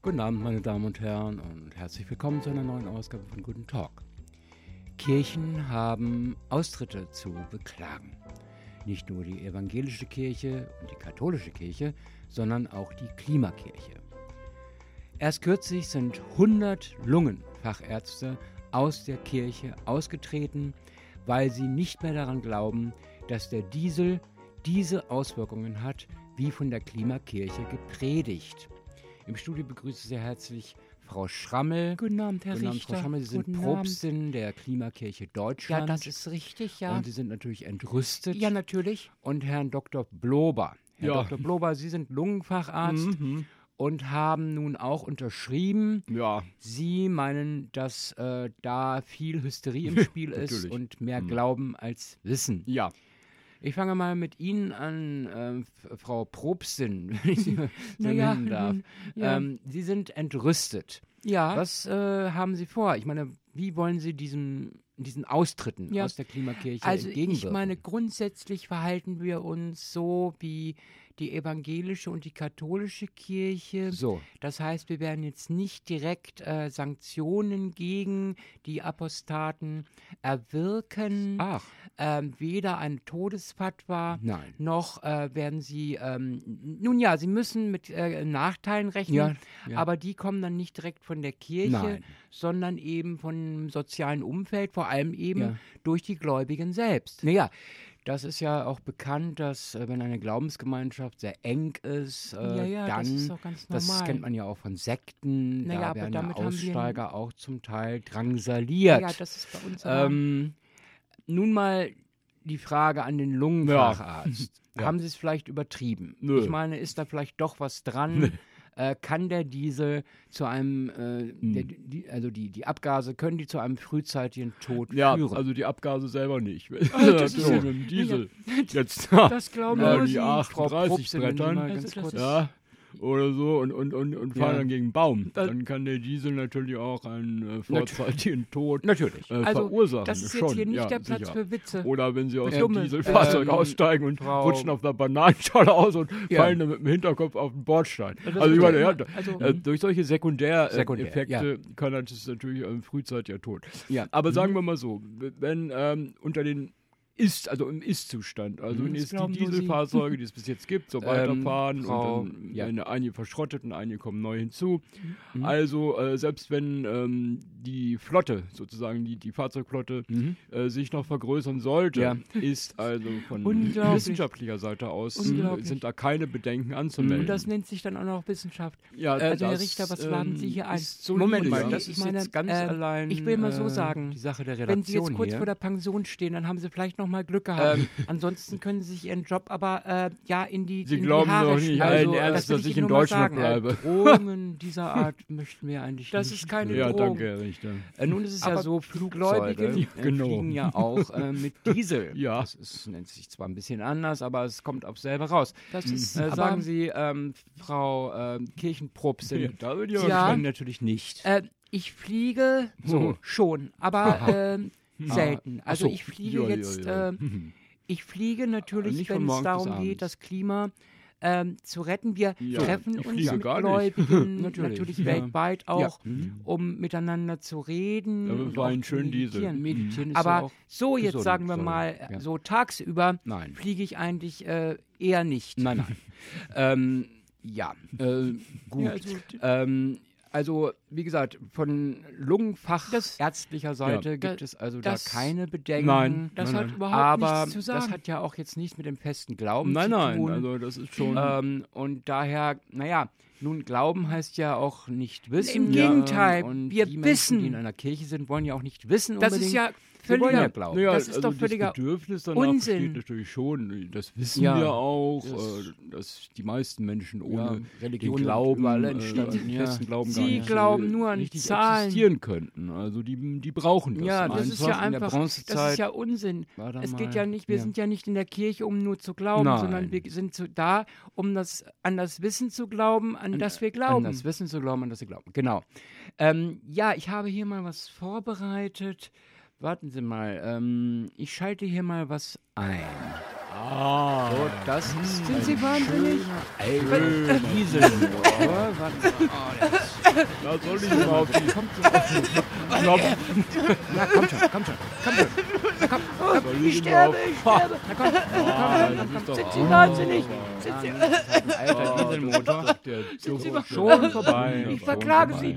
Guten Abend, meine Damen und Herren, und herzlich willkommen zu einer neuen Ausgabe von Guten Talk. Kirchen haben Austritte zu beklagen. Nicht nur die evangelische Kirche und die katholische Kirche, sondern auch die Klimakirche. Erst kürzlich sind 100 Lungenfachärzte aus der Kirche ausgetreten, weil sie nicht mehr daran glauben, dass der Diesel diese Auswirkungen hat, wie von der Klimakirche gepredigt. Im Studio begrüße ich sehr herzlich Frau Schrammel. Guten Abend, Herr Guten Abend, Richter. Frau Schrammel. Sie sind Guten Propstin der Klimakirche Deutschland. Ja, das ist richtig, ja. Und Sie sind natürlich entrüstet. Ja, natürlich. Und Herrn Dr. Blober. Herr Ja. Dr. Blober, Sie sind Lungenfacharzt und haben nun auch unterschrieben. Ja, Sie meinen, dass da viel Hysterie im Spiel ist Natürlich. und mehr Glauben als Wissen. ja. Ich fange mal mit Ihnen an, Frau Propstin, wenn ich Sie so Naja, nennen darf. ja. Sie sind entrüstet. Ja. Was haben Sie vor? Ich meine, wie wollen Sie diesen Austritten Ja. aus der Klimakirche Also entgegenwirken? ich meine, grundsätzlich verhalten wir uns so wie die evangelische und die katholische Kirche. So. Das heißt, wir werden jetzt nicht direkt Sanktionen gegen die Apostaten erwirken. Ach, Weder ein Todesfatwa nein. noch werden sie, nun ja, sie müssen mit Nachteilen rechnen, Ja, ja. aber die kommen dann nicht direkt von der Kirche, Nein. sondern eben vom sozialen Umfeld, vor allem eben Ja. durch die Gläubigen selbst. Naja, das ist ja auch bekannt, dass wenn eine Glaubensgemeinschaft sehr eng ist, Ja, dann, das ist doch ganz normal. das kennt man ja auch von Sekten, Naja, da aber werden damit haben wir- Aussteiger auch zum Teil drangsaliert. Ja, das ist bei uns aber, Nun mal die Frage an den Lungenfacharzt. Ja. Haben Sie es vielleicht übertrieben? Nö. Ich meine, ist da vielleicht doch was dran? Kann der Diesel zu einem, die Abgase, können die zu einem frühzeitigen Tod Ja, führen? also die Abgase selber nicht. das ist so. ja- Mit dem Diesel. Jetzt das glauben ja, nur die Sie. 38 Propstin, wenn Sie mal Brettern. ganz Also das kurz- ist- Ja, oder so und fahren Ja. dann gegen einen Baum. Das- Dann kann der Diesel natürlich auch einen vorzeitigen Tod Natürlich. Also, verursachen. das ist schon. jetzt hier nicht ja, der Platz sicher. für Witze. Oder wenn sie aus dem Dumme. Dieselfahrzeug aussteigen und Frau- rutschen auf der Bananenschale aus und Ja. fallen dann mit dem Hinterkopf auf den Bordstein. Das Also ich ist meine, ja ja, immer- also- durch solche Sekundär, Sekundäreffekte kann das natürlich ein frühzeitiger Tod. Ja. Aber sagen wir mal so, wenn unter den im Ist-Zustand, also wenn das jetzt die glauben nur Sie. Dieselfahrzeuge, die es bis jetzt gibt, so weiterfahren Frau- und dann ja. werden einige verschrottet und einige kommen neu hinzu. Mhm. Also selbst wenn die Flotte, sozusagen die Fahrzeugflotte, sich noch vergrößern sollte, Ja. ist also von Unglaublich. wissenschaftlicher Seite aus Unglaublich. sind da keine Bedenken anzumelden. Und das nennt sich dann auch noch Wissenschaft. ja, Also, Herr das, Richter, was laden Sie hier ein? ist solide, Moment mal, ja. das Ich ist meine, jetzt ganz allein ich will mal so sagen, die Sache der Redaktion Wenn Sie jetzt kurz hier. vor der Pension stehen, dann haben Sie vielleicht noch mal Glück gehabt. Ansonsten können Sie sich Ihren Job aber in die Sie in glauben die Haare doch nicht schneiden. allen Also, Ernstes, will dass ich Ihnen in nur mal Deutschland sagen. bleibe. Drohungen dieser Art möchten wir eigentlich Das nicht. ist keine Ja, Drohung. danke, Herr Richter. Nun ist es ja Aber so, Flugzeuge Gläubige- Genau. fliegen ja auch mit Diesel. Ja. Das nennt sich zwar ein bisschen anders, aber es kommt aufs selbe raus. Das ist Sagen aber, Sie, Frau Kirchenprobstin, Ja, da bin ich aber Ja. können natürlich nicht. ich fliege So. schon, aber selten. Ach Also so. ich fliege Ja, jetzt, ja. ich fliege natürlich, Nicht von wenn es morgens bis darum abends. geht, das Klima zu retten. Wir Ja, treffen ich uns fliege mit gar nicht. Gläubigen Natürlich, natürlich ja. weltweit auch, Ja. um miteinander zu reden. Ja, wir und fahren auch zu schön Diesel. meditieren. Meditieren ist ja Aber auch so jetzt gesund, sagen wir sorry. mal, Ja. so tagsüber Nein. fliege ich eigentlich eher nicht. Nein, ja, gut. Ja, Also, wie gesagt, von lungenfachärztlicher Seite Das- gibt es also das- da keine Bedenken. Nein. Das hat überhaupt aber nichts zu sagen. das hat ja auch jetzt nichts mit dem festen Glauben Nein, zu nein, tun. also das ist schon. Und daher, naja, nun Glauben heißt ja auch nicht wissen. Im Gegenteil, und wir die Menschen, wissen. die in einer Kirche sind, wollen ja auch nicht wissen Das unbedingt. ist ja Sie wollen ja völliger glauben. naja, das ist also doch völliger das Bedürfnis danach Unsinn. besteht natürlich schon. Das wissen Ja, wir auch, das- dass die meisten Menschen ohne Ja, den Religion Glauben, überall entstanden, den ja. festen Glauben Sie gar nicht, glauben nur an richtig Zahlen. existieren könnten. Also die brauchen das. Ja, Das ist einfach ja in der einfach, das Bronzezeit ist ja Unsinn. war da Es mal- geht ja nicht, wir ja. sind ja nicht in der Kirche, um nur zu glauben, Nein. sondern wir sind da, um an das Wissen zu glauben, an das wir glauben. An das Wissen zu glauben, an das sie glauben. Genau. Ja, ich habe hier mal was vorbereitet. Warten Sie mal. Ich schalte hier mal was ein. So, das ist Sind Sie wahnsinnig? alter Dieselmotor. Warten Sie. Oh, der ist Da soll ich mal auf den Knopf. Na, komm schon. Na, komm. Ich sterbe. Na, komm. Sind Sie wahnsinnig? Sind Sie... Alter Dieselmotor. Schon vorbei. Ich verklage Sie.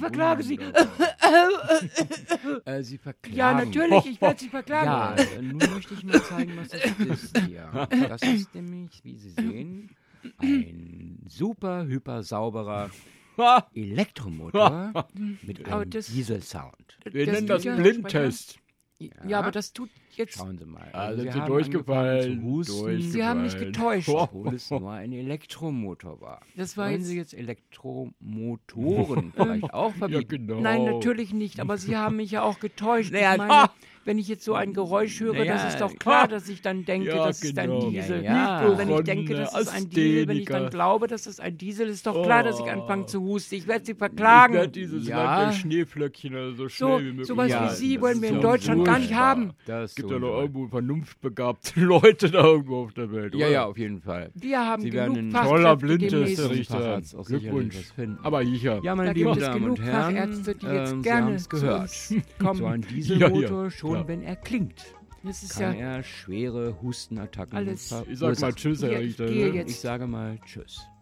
Sie verklagen. Ja, natürlich, ich werde Sie verklagen. Ja, nun möchte ich mal zeigen, was es ist hier. Das ist nämlich, wie Sie sehen, ein super, hyper sauberer Elektromotor mit einem Dieselsound. Wir nennen das ja Blindtest. Ja, aber das tut jetzt... Schauen Sie mal. Also sind Sie haben durchgefallen. angefangen zu husten, Sie haben mich getäuscht. obwohl es nur ein Elektromotor war. Das war Wollen jetzt... Sie jetzt Elektromotoren vielleicht auch Ja, verbieten? genau. Nein, natürlich nicht, aber Sie haben mich ja auch getäuscht. Naja, Ich meine, wenn ich jetzt so ein Geräusch höre, Naja, das ist doch klar, dass ich dann denke, ja, das ist ein genau. Diesel. Ja, Und wenn ich denke, das ist ein Diesel, wenn ich dann Astheniker. glaube, dass das ein Diesel ist, doch klar, dass ich anfange zu husten. Ich werde Sie Ich verklagen. werde dieses Ja. Land der Schneeflöckchen so schnell wie möglich. Sowas Ja, wie Sie das wollen wir ist in so Deutschland gar nicht furchtbar. haben. Das Es gibt so ja noch toll. irgendwo vernunftbegabte Leute da irgendwo auf der Welt, Ja, oder? ja, auf jeden Fall. Wir haben Sie werden genug ein Toller Fachkräfte Blindtest, demnächst. der Richter. Facharzt auch sicherlich Glückwunsch. was finden. Aber hier. Ja, meine Da lieben gibt es Damen genug und Herren, Fachärzte, die jetzt Sie gerne haben's zu gehört. uns kommen. So ein Dieselmotor, Ja, schon klar. wenn er klingt, Das ist kann ja er schwere Hustenattacken Alles- Ich sag mal verursachen. Tschüss, Herr Ich Richter. gehe ne? jetzt. Ich sage mal Tschüss.